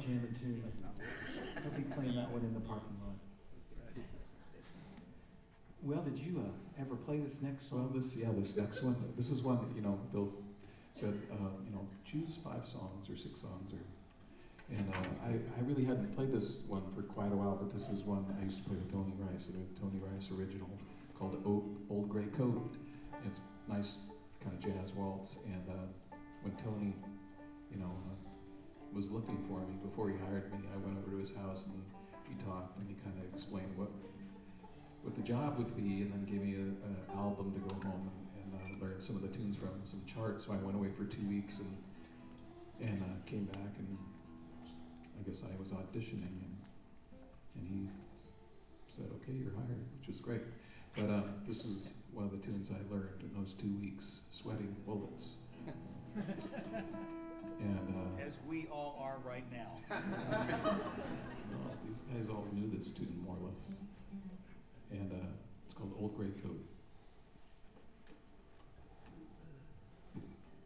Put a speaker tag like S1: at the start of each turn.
S1: jam a tune. Don't be playing that one in the parking lot. Well, did you ever play this next song?
S2: Well, this next one. This is one. Bill said, choose 5 songs or 6 songs, and I really hadn't played this one for quite a while. But this is one I used to play with Tony Rice, a Tony Rice original called "Old Gray Coat." It's nice kind of jazz waltz, and when Tony, was looking for me before he hired me, I went over to his house and we talked, and he kind of explained what the job would be, and then gave me an album to go home and learn some of the tunes from, some charts. So I went away for 2 weeks and came back, and I guess I was auditioning, and he said, "Okay, you're hired," which was great. But this was one of the tunes I learned in those 2 weeks, sweating bullets. And
S3: as we all are right now.
S2: These guys all knew this tune more or less. And it's called "Old Gray Coat."